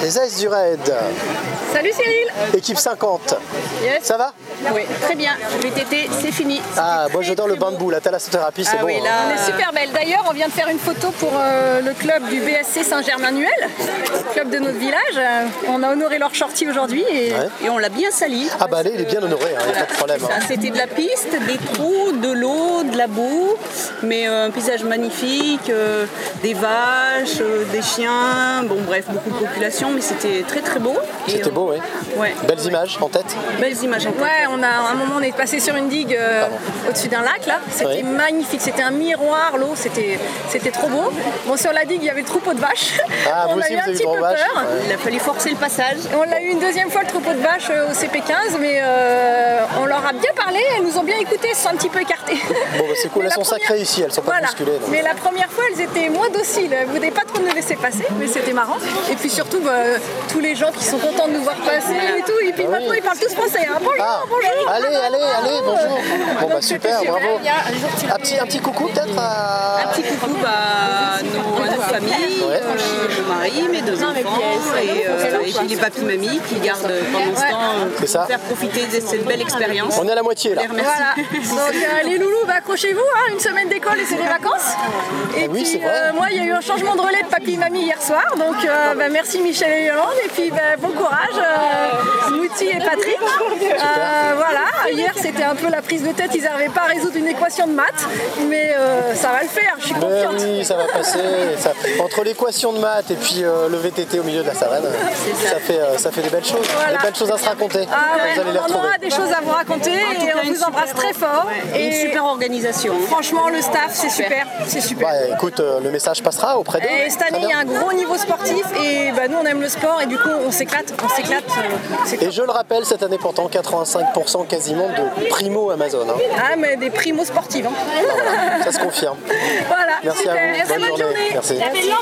Les As du Raid. Salut Cyril. Équipe 50. Yes. Ça va? Oui, très bien. VTT, c'est fini. Ah, moi j'adore le bain de boue, la thalassothérapie, c'est bon. Oui, là, on est super belle. D'ailleurs, on vient de faire une photo pour le club du BSC Saint-Germain-Nuel, club de notre village. On a honoré leur shorty aujourd'hui et on l'a bien sali. Ah bah allez, il est bien honoré, il n'y a pas de problème. C'était de la piste, des trous, de l'eau, de la boue, mais un paysage magnifique, des vaches, des chiens, bon bref, beaucoup de population, mais c'était très très beau. C'était beau, oui. Ouais. Belles images en tête. Belles images en tête. Ouais, à un moment on est passé sur une digue au-dessus d'un lac là, c'était magnifique, c'était un miroir, l'eau, c'était trop beau. Bon, sur la digue il y avait le troupeau de vaches. Ah, on a eu un petit peu peur. Il a fallu forcer le passage. On l'a eu une deuxième fois le troupeau de vaches au CP15, mais on leur a bien parlé, elles nous ont bien écouté, elles se sont un petit peu écartées. Bon, bah, c'est cool, elles sont sacrées ici, elles sont pas bousculées. Donc. Mais la première fois elles étaient moins dociles, elles ne voulaient pas trop nous laisser passer, mais c'était marrant. Et puis surtout tous les gens qui sont contents de nous voir passer et tout, et puis maintenant ils parlent tous français. Hein. Bonjour, bonjour. Allez, bonjour. Bon bah super, bravo. Un petit coucou peut-être Un petit coucou à nos familles, mon mari, mes deux enfants et puis les papis-mamies qui gardent pendant ce temps faire profiter de cette belle expérience. On est à la moitié là. Voilà. Donc les loulous, accrochez-vous, une semaine d'école et c'est les vacances. Et puis moi il y a eu un changement de relais de papy et mamie hier soir, donc merci Michel et Yolande et puis bon courage Mouti et Patrick. Voilà, hier c'était un peu la prise de tête, ils n'arrivaient pas à résoudre une équation de maths, mais ça va le faire, je suis confiante. Oui, ça va passer. Entre l'équation de maths et puis le VTT au milieu de la savane, ça fait des belles choses, des belles choses à se raconter. Vous allez les retrouver. On aura des choses à vous raconter et on vous embrasse très fort. Et une super organisation. Franchement, le staff, c'est super. C'est super. Bah, écoute, le message passera auprès d'eux. Et cette année, il y a un gros niveau sportif et nous, on aime le sport et du coup, on s'éclate. Et je le rappelle, cette année, pourtant, 85% quasiment de primo Amazon. Ah, mais des primos sportifs. Voilà, ça se confirme. Voilà, merci super. à vous. Bonne journée. Merci.